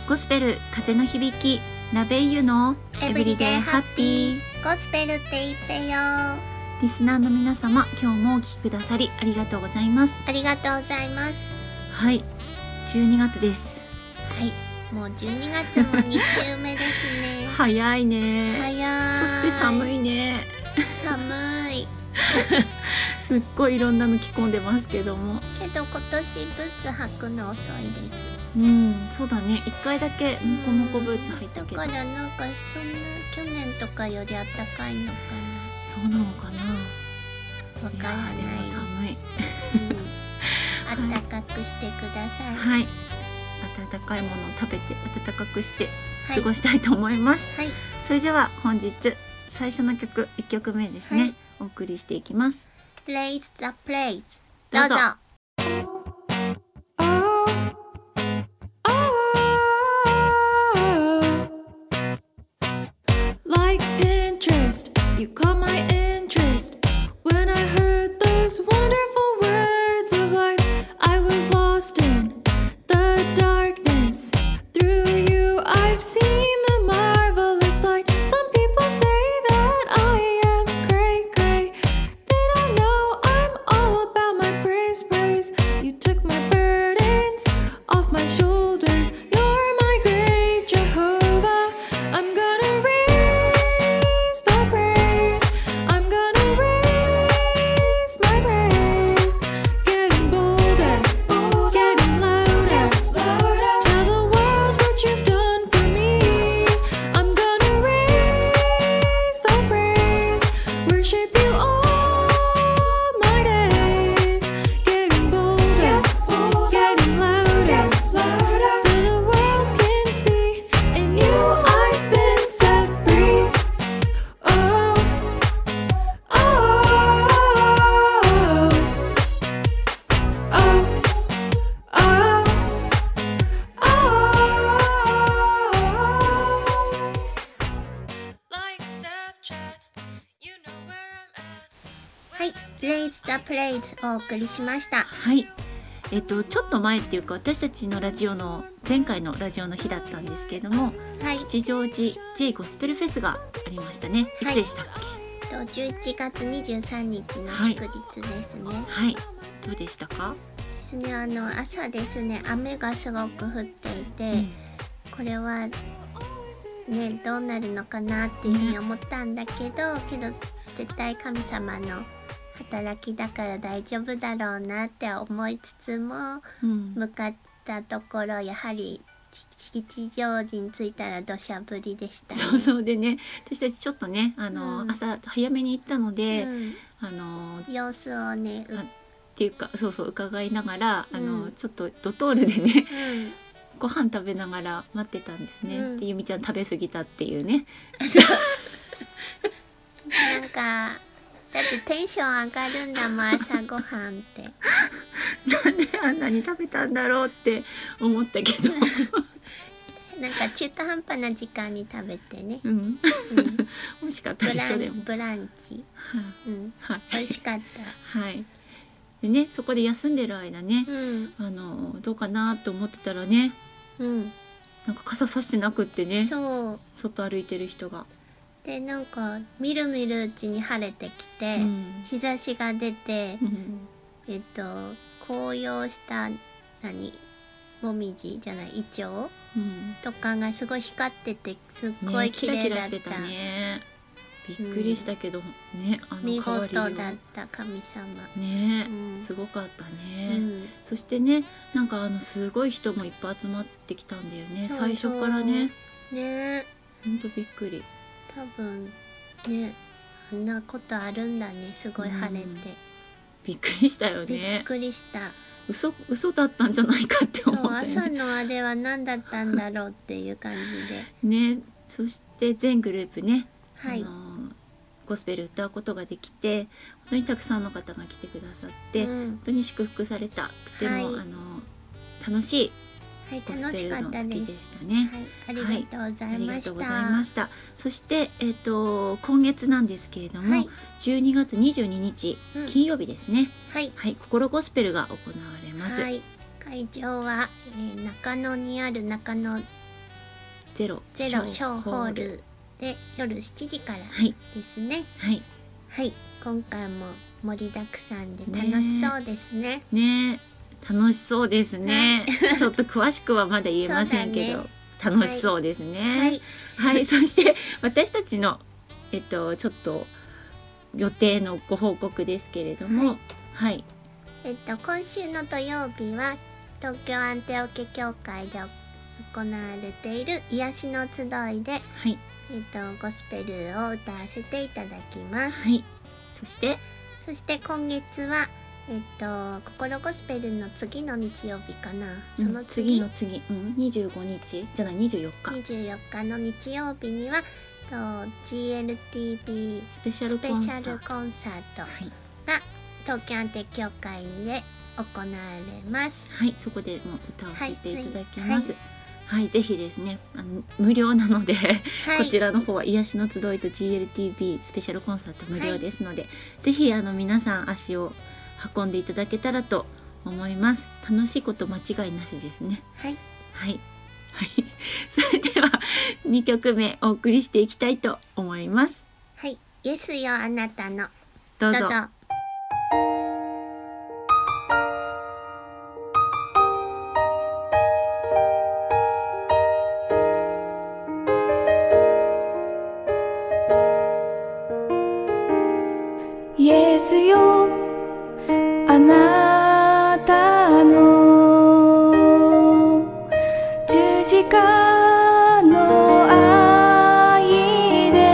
ゴスペル風の響きラベイユのエブリデイハッピーゴスペルって言ってよ。 リスナーの皆様、今日もお聞きくださりありがとうございます。 ありがとうございます。 はい、12月です。 はい、もう12月も2週目ですね。 早いね。 早い。 そして寒いね。 寒い。 すっごいいろんなの着込んでますけども。 けど今年ブーツ履くの遅いです。 そうだね。1回だけモコモコブーツ履いたけど。 だからなんかそんな去年とかより暖かいのかな。 そうなのかな。 わからない。 でも寒い。 暖かくしてください。 はい。温かいものを食べて暖かくして過ごしたいと思います。 はい。 それでは本日最初の曲1曲目ですね。お送りしていきます。 Raise the place。 どうぞ。 Like Pinterest, you caught my interest when I heard those wonderful words of life. I was lost in the darkness. Through you, I've seen the marvelous light. Some people say that I am cray cray. They don't know I'm all about my praise, praise. You took my burdens off my shoulders. You're my great Jehovah. I'm gonna raise the praise. I'm gonna raise my praise. Getting bolder, getting louder. Tell the world what you've done for me. I'm gonna raise the praise. Worship you all my days. Getting bolder, getting louder. So the world can see in you I've been set free. Oh, oh, Like Snapchat, you know where I'm at. はい、Raise the place をお送りしました。 はい。ちょっと前っていうか私たちのラジオの前回のラジオの日だったんですけれども、 はい。 吉祥寺 J ゴスペルフェスがありましたね。いつでしたっけ？ 11月23日の祝日ですね。 はい。どうでしたか？ ですね、朝ですね、雨がすごく降っていて、これはね、どうなるのかなっていうふうに思ったんだけど、絶対神様の働きだから大丈夫だろうなって思いつつも、向かったところやはり吉祥寺に着いたら土砂降りでしたね。 そうでね、私たちちょっとね、朝早めに行ったので、 様子をね、 っていうか伺いながら、ちょっとドトールでね、ご飯食べながら待ってたんですね。でゆみちゃん食べ過ぎたっていうね。 なんかだってテンション上がるんだもん、朝ごはんってなんであんなに食べたんだろうって思ったけどなんか中途半端な時間に食べてね、 美味しかったでしょ。でもブランチ、美味しかった。 はい。でね、そこで休んでる間ね、どうかなと思ってたらね、なんか傘さしてなくってね、 そう外歩いてる人がで、なんかみるみるうちに晴れてきて、日差しが出て、紅葉したもみじじゃないイチョウ、とかがすごい光っててすっごい綺麗だった。 キラキラしてたね。びっくりしたけどね、 見事だった神様ね、すごかったね。そしてね、なんかすごい人もいっぱい集まってきたんだよね。最初からね。ほんとびっくり。 多分ね、あんなことあるんだね。すごい晴れて、 びっくりしたよね。 びっくりした。 嘘だったんじゃないかって思ったよね。 朝のあれは何だったんだろうっていう感じでね。そして全グループね、 はい、 ゴスペル歌うことができて、本当にたくさんの方が来てくださって、本当に祝福された。とても、楽しいゴスペルの時でしたね。 ありがとうございました。 そして、今月なんですけれども、12月22日、金曜日ですね。心ゴスペルが行われます。 会場は、中野にある中野ゼロショーホールで夜7時からですね。 はい、 はい、今回も盛りだくさんで楽しそうですね。 ね、楽しそうですね。ちょっと詳しくはまだ言えませんけど、楽しそうですね。はい、そして私たちのちょっと予定のご報告ですけれども、はい。 今週の土曜日は東京アンテオケ協会で行われている癒しの集いで、はい、ゴスペルを歌わせていただきます。 はい。そして今月は心ゴスペルの次の日曜日かな。 その次の次、25日じゃない24日。 24日の日曜日にはGLTV スペシャルコンサートが東京アンテ協会で行われます。 はい、そこでも歌わせていただきます。はい、ぜひですね、無料なので、こちらの方は癒しの集いと GLTV スペシャルコンサート無料ですので、ぜひ皆さん足を運んでいただけたらと思います。楽しいこと間違いなしですね。はいはい、それでは2曲目お送りしていきたいと思います。 はい、イエスよあなたの。 どうぞ。 イエスよあなたの十字架の愛で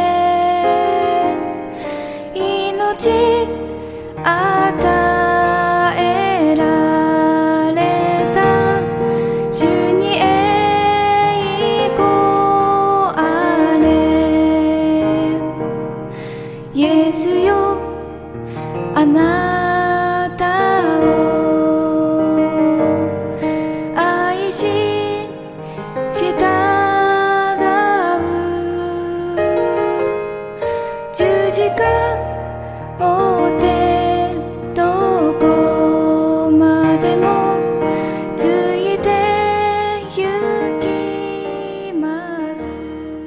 命与えられた主に栄光あれ。イエスよあなたを愛し従う十字架追ってどこまでもついて行きます。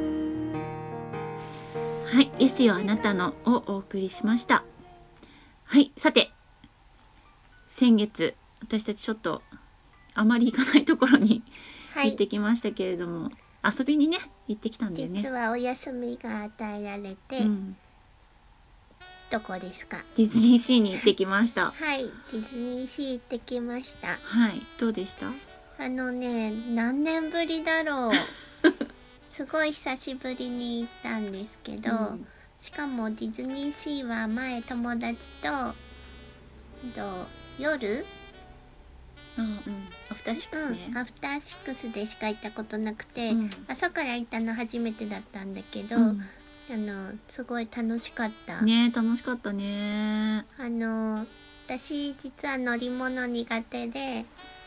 はい、イエスよあなたのをお送りしました。はい、さて先月私たちちょっとあまり行かないところに行ってきましたけれども、遊びにね行ってきたんだよね。 実はお休みが与えられて、どこですか？ ディズニーシーに行ってきました。 はい、ディズニーシー行ってきました。 はい、どうでした？ 何年ぶりだろうすごい久しぶりに行ったんですけど、しかもディズニーシーは前友達と夜アフターシックスね、 アフターシックスでしか行ったことなくて、朝から行ったの初めてだったんだけど、すごい楽しかったね。楽しかったね。 私実は乗り物苦手で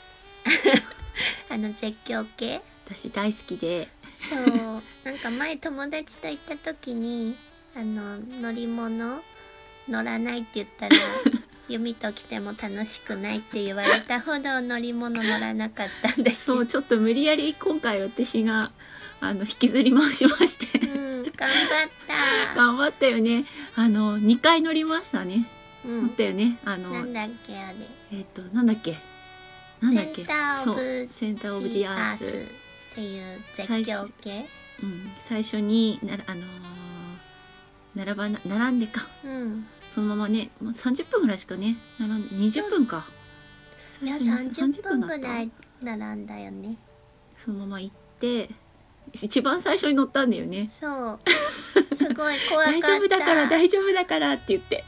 絶叫系私大好きで、 そうなんか前友達と行った時に乗り物乗らないって言ったら弓と来ても楽しくないって言われたほど乗り物乗らなかったんです。 そうちょっと無理やり今回私が引きずり回しまして、頑張ったよね。2回乗りましたね。乗ったよね。 なんだっけあれ。 なんだっけ。 センターオブジアースっていう絶叫系。 最初に並んでか、そのままね30分ぐらいしかね20分か。 いや30分ぐらい並んだよね。 そのまま行って一番最初に乗ったんだよね。 そうすごい怖かった。 大丈夫だからって言って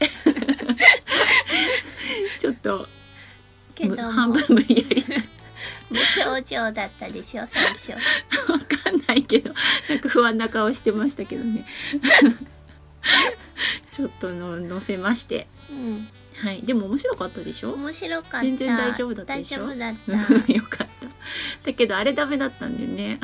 ちょっとけど半分無理やり無表情だったでしょ最初。 わかんないけどなんか不安な顔してましたけどねちょっと乗せまして、はい、でも面白かったでしょ。 面白かった。 全然大丈夫だったでしょ。 大丈夫だったよかった。だけどあれダメだったんだよね。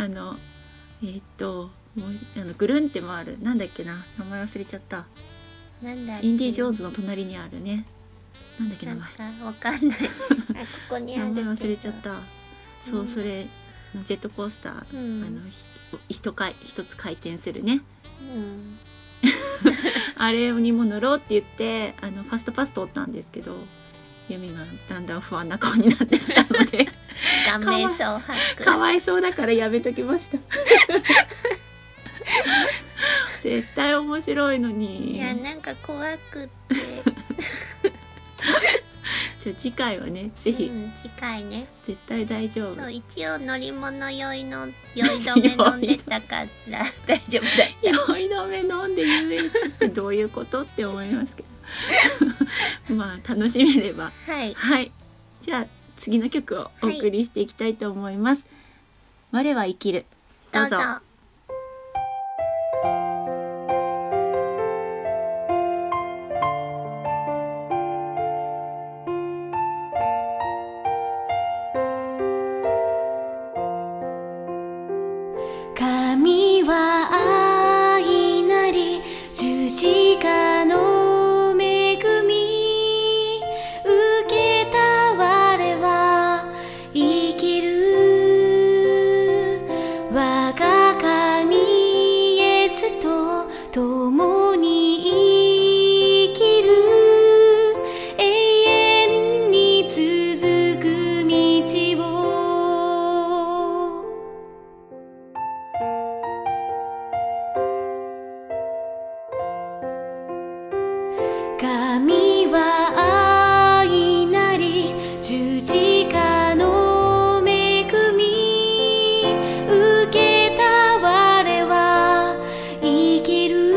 もうぐるんって回るなんだっけな、名前忘れちゃった。 なんだっけ。 インディ・ジョーンズの隣にあるね、なんだっけ名前。 わかんないここにある名前忘れちゃった。そう、それジェットコースター、 うん一つ回転するねうんあれにも乗ろうって言ってファストパス通ったんですけど、ユミがだんだん不安な顔になってきたので顔面蒼白。 かわいそうだからやめときました絶対面白いのに。 いやなんか怖くってじゃあ次回はねぜひ、 次回ね。 絶対大丈夫。 そう一応乗り物酔い止め飲んでたから大丈夫だった。 酔い止め飲んで遊園地ってどういうことって思いますけどまあ楽しめれば。 はいはいじゃあ次の曲をお送りしていきたいと思います、我は生きる。どうぞ。 神は愛なり十字架の恵み受けた我は生きる。我が神イエスと共に生きる。永遠に続く道を。神は愛なり十字架の恵み受けた我は生きる。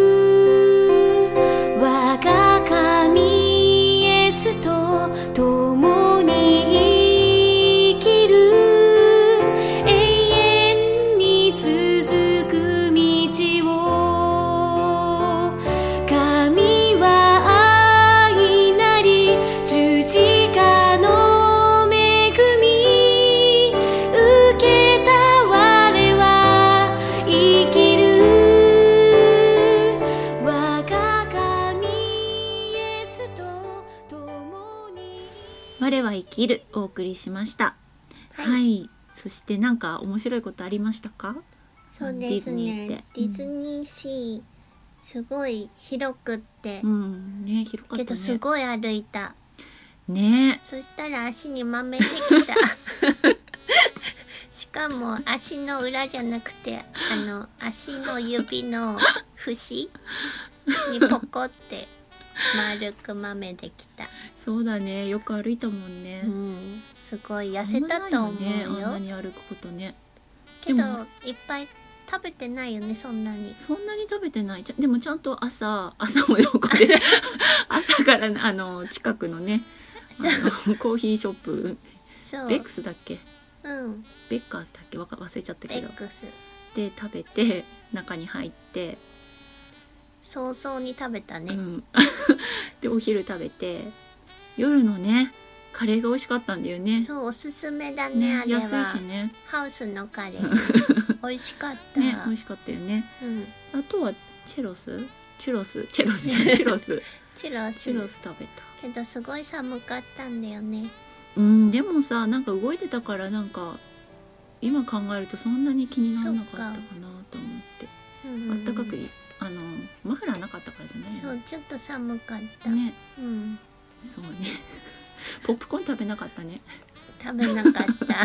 我が神イエスと共に生きる。永遠に続く道を。神は愛なり十字架の恵み受けた我は生きる。我が神イエスと共に。 我は生きるお送りしました。はい、そしてなんか面白いことありましたか？ そうですね。 デディズニーシーすごい広くって、 ね広かったね。 けどすごい歩いた。 ねそしたら足にまめできたしかも足の裏じゃなくて足の指の節にポコって丸くまめできた。 そうだね、よく歩いたもんね。 すごい痩せたと思うよ。 あんなに歩くことね。 けどでもいっぱい食べてないよね、そんなに。 そんなに食べてない。でもちゃんと朝も横で朝から近くのねコーヒーショップそうベックスだっけ、 うんベッカーズだっけ忘れちゃったけど X で食べて中に入って早々に食べたね、 でお昼食べて夜のねカレーが美味しかったんだよね。 そうおすすめだね、あれは安いしね。 ハウスのカレー美味しかったね、美味しかったよね。あとはチュロス食べたけどすごい寒かったんだよね。 でもさなんか動いてたからなんか今考えるとそんなに気にならなかったかなと思って、あったかくマフラーなかったからじゃない？ そうちょっと寒かったね。そうねポップコーン食べなかったね。 食べなかった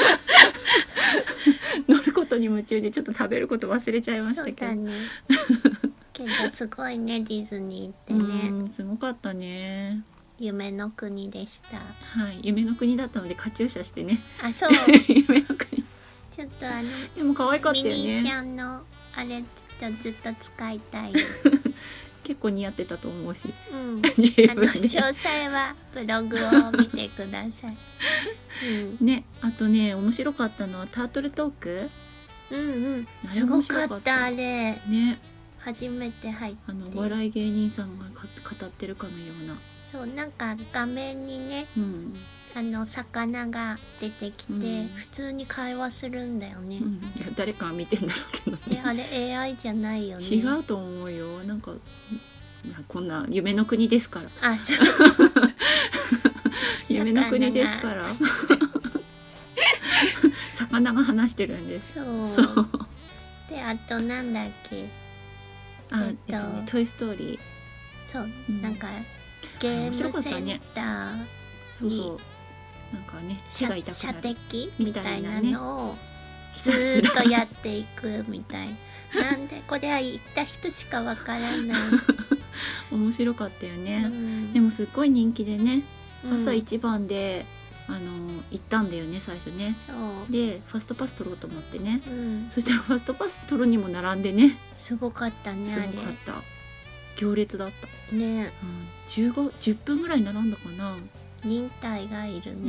乗ることに夢中でちょっと食べること忘れちゃいましたけど。 そうだねけどすごいね、ディズニーってね。 すごかったね。 夢の国でした。 はい、夢の国だったのでカチューシャしてね。 あ、そう夢の国ちょっとでも可愛かったよね。 ミニーちゃんのあれずっと使いたい結構似合ってたと思うし、 詳細はブログを見てください、 ね、あとね面白かったのはタートルトーク。 すごかったあれね。 初めて入ってお笑い芸人さんが語ってるかのような。 そうなんか画面にね、魚が出てきて、普通に会話するんだよね、 いや誰かが見てんだろうけどね。 あれ AI じゃないよね。 違うと思うよ。なんかこんな夢の国ですから。 あ、そう夢の国ですから魚鼻が離してるんです。 そうで、あとなんだっけ、 トイストーリー。 そう、 うんなんかゲームセンターそうそう、なんかね、手が痛く射なる的みたいなのをひずたすらーっとやっていくみたいなんでこれは行った人しかわからない、 面白かったようね。 ん、 でもすっごい人気でね、 うん朝一番で行ったんだよね、最初ね。 そう、 でファストパス取ろうと思ってね、 うん、 そしたらファストパス取るにも並んでね、 すごかったね、 すあごかった。行列だった。 れね、 10分ぐらい並んだかな。 忍耐がいるね、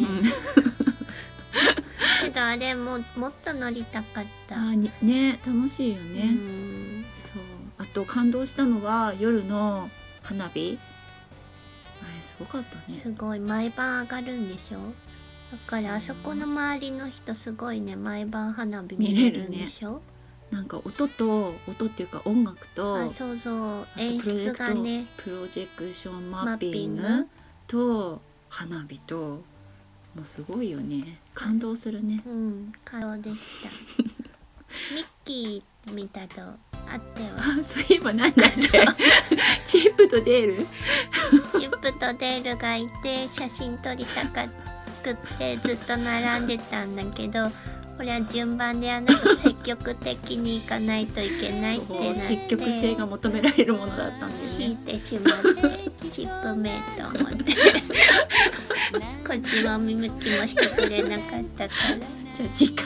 けどあれもっと乗りたかった、 ね、楽しいようね。 ん、 そう、あと感動したのは夜の花火。あれすごかったね。 すごい毎晩上がるんでしょ。だからあそこの周りの人すごいね、毎晩花火見れるんでしょ。 なんか音っていうか音楽と、 あ、そうそう、 あと演出がね、 プロジェクションマッピングマッピングと花火と、もうすごいよね。感動するね。 うん、感動でしたミッキー見たとあってはあ、そういえばなんだっけチップとデールチップとデールがいて写真撮りたくってずっと並んでたんだけど、これは順番で積極的に行かないといけないってなって、 積極性が求められるものだったんだよ引いね。 てしまってチップメイと思ってこっちも見向きもしてくれなかったからじゃあ次回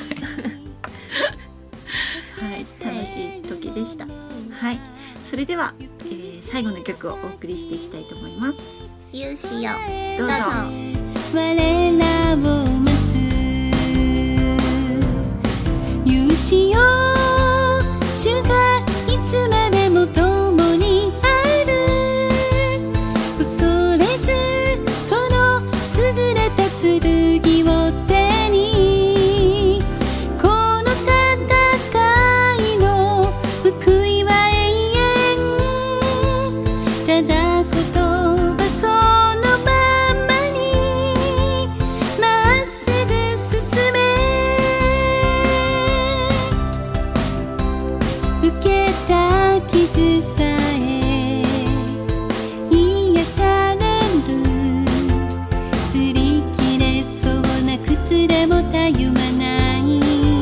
はい、楽しい時でした。はい、それでは、最後の曲をお送りしていきたいと思います。 勇姿よ、 どうぞ。 我らを待つ勇姿よ、主がいつまでも共にある、恐れずその優れた剣を手に、この戦いの報いは永遠、ただ言葉そのままにまっすぐ進め、受けた傷さえ癒される、擦り切れそうな靴でもたゆまない、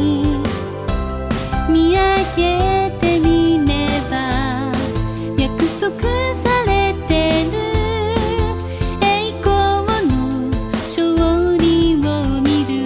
見上げてみれば約束されてる、栄光の勝利を見る、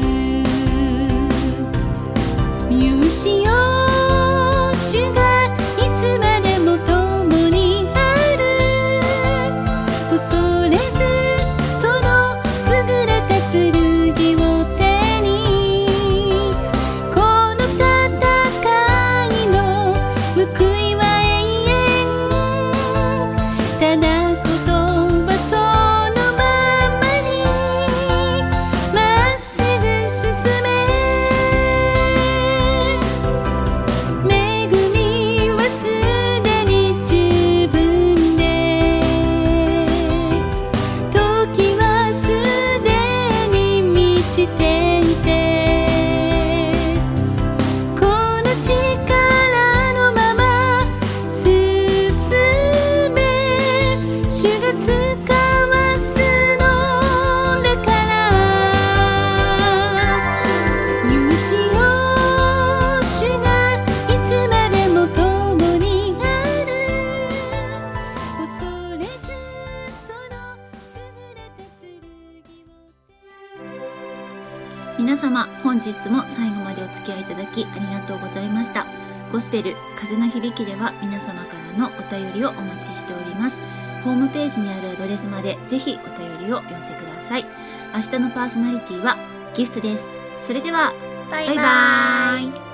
勇姿よ、主がいつまでも共にある、恐れずその優れた剣を手に、この戦いの報いは永遠、ただ言葉そのままにまっすぐ進め、恵みはすでに十分で、時はすでに満ちていて、この力のまま進め、主が使わすのだから、勇姿よ、主がいつまでも共にある、恐れずその優れた剣を。 皆様、本日も最後までお付き合いいただきありがとうございました。ゴスペル風の響きでは皆様からのお便りをお待ちしております。ホームページにあるアドレスまでぜひお便りをお寄せください。明日のパーソナリティはギフトです。それではバイバイババイイ。